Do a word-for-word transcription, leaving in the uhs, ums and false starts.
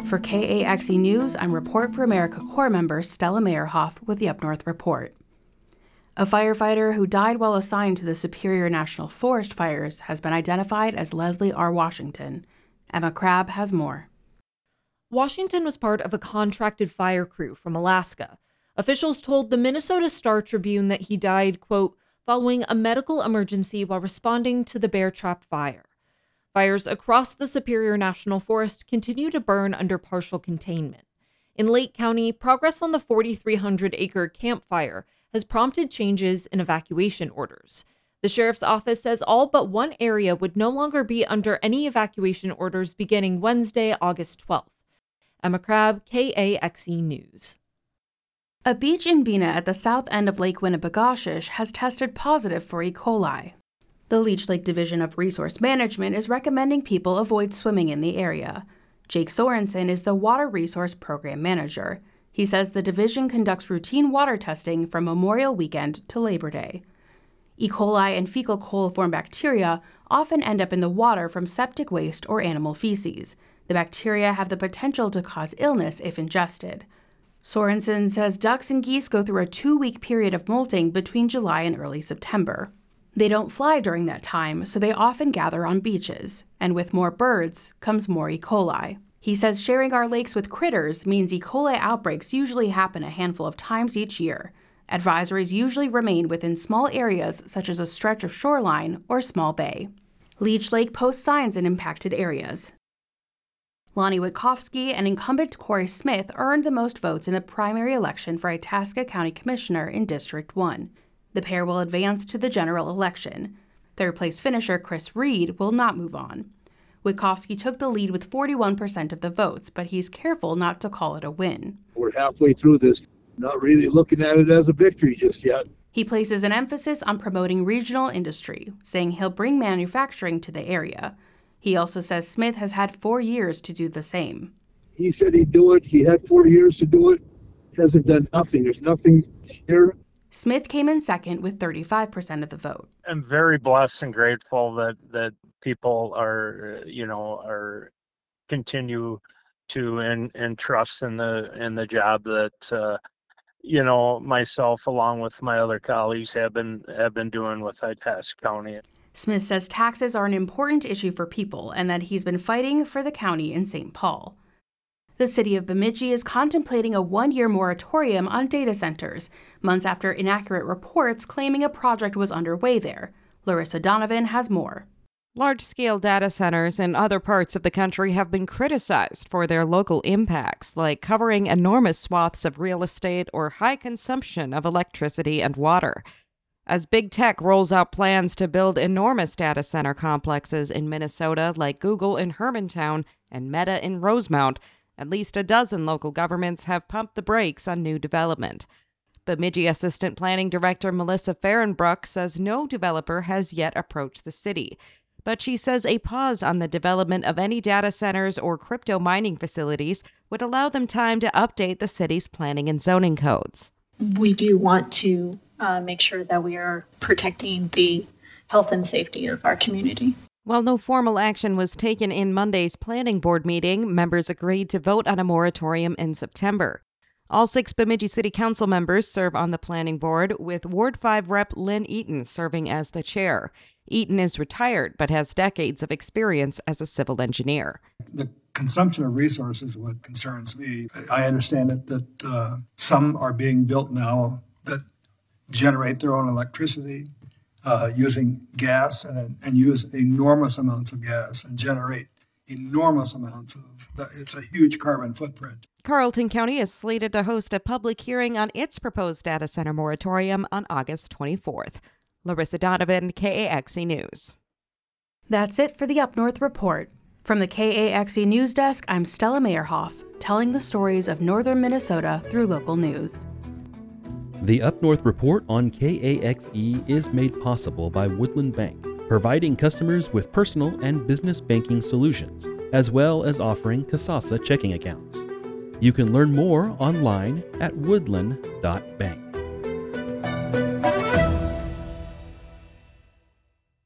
For K A X E News, I'm Report for America Corps member Stella Meyerhoff with the Up North Report. A firefighter who died while assigned to the Superior National Forest fires has been identified as Leslie R. Washington. Emma Crabb has more. Washington was part of a contracted fire crew from Alaska. Officials told the Minnesota Star Tribune that he died, quote, following a medical emergency while responding to the Bear Trap Fire. Fires across the Superior National Forest continue to burn under partial containment. In Lake County, progress on the forty-three hundred acre Camp Fire has prompted changes in evacuation orders. The sheriff's office says all but one area would no longer be under any evacuation orders beginning Wednesday, August twelfth. Emma Crabb, K A X E News. A beach in Bena at the south end of Lake Winnibigoshish has tested positive for E. coli. The Leech Lake Division of Resource Management is recommending people avoid swimming in the area. Jake Sorensen is the Water Resource Program Manager. He says the division conducts routine water testing from Memorial Weekend to Labor Day. E. coli and fecal coliform bacteria often end up in the water from septic waste or animal feces. The bacteria have the potential to cause illness if ingested. Sorensen says ducks and geese go through a two-week period of molting between July and early September. They don't fly during that time, so they often gather on beaches, and with more birds comes more E. coli. He says sharing our lakes with critters means E. coli outbreaks usually happen a handful of times each year. Advisories usually remain within small areas such as a stretch of shoreline or small bay. Leech Lake posts signs in impacted areas. Lonnie Witkowski and incumbent Corey Smith earned the most votes in the primary election for Itasca County Commissioner in District one. The pair will advance to the general election. Third-place finisher Chris Reed will not move on. Witkowski took the lead with forty-one percent of the votes, but he's careful not to call it a win. We're halfway through this, not really looking at it as a victory just yet. He places an emphasis on promoting regional industry, saying he'll bring manufacturing to the area. He also says Smith has had four years to do the same. He said he'd do it. He had four years to do it. Hasn't done nothing. There's nothing here. Smith came in second with thirty-five percent of the vote. I'm very blessed and grateful that, that people are, you know, are continue to and and trust in the in the job that uh, you know, myself along with my other colleagues have been have been doing with Itasca County. Smith says taxes are an important issue for people and that he's been fighting for the county in Saint Paul. The city of Bemidji is contemplating a one-year moratorium on data centers, months after inaccurate reports claiming a project was underway there. Larissa Donovan has more. Large-scale data centers in other parts of the country have been criticized for their local impacts, like covering enormous swaths of real estate or high consumption of electricity and water. As big tech rolls out plans to build enormous data center complexes in Minnesota, like Google in Hermantown and Meta in Rosemount, at least a dozen local governments have pumped the brakes on new development. Bemidji Assistant Planning Director Melissa Fahrenbruck says no developer has yet approached the city. But she says a pause on the development of any data centers or crypto mining facilities would allow them time to update the city's planning and zoning codes. We do want to uh, make sure that we are protecting the health and safety of our community. While no formal action was taken in Monday's planning board meeting, members agreed to vote on a moratorium in September. All six Bemidji City Council members serve on the planning board, with Ward five Rep Lynn Eaton serving as the chair. Eaton is retired, but has decades of experience as a civil engineer. The consumption of resources is what concerns me. I understand that, that uh, some are being built now that generate their own electricity uh, using gas and, and use enormous amounts of gas and generate enormous amounts of, it's a huge carbon footprint. Carleton County is slated to host a public hearing on its proposed data center moratorium on August twenty-fourth. Larissa Donovan, K A X E News. That's it for the Up North Report. From the K A X E News Desk, I'm Stella Meyerhoff, telling the stories of northern Minnesota through local news. The Up North Report on K A X E is made possible by Woodland Bank, providing customers with personal and business banking solutions, as well as offering Kasasa checking accounts. You can learn more online at woodland dot bank.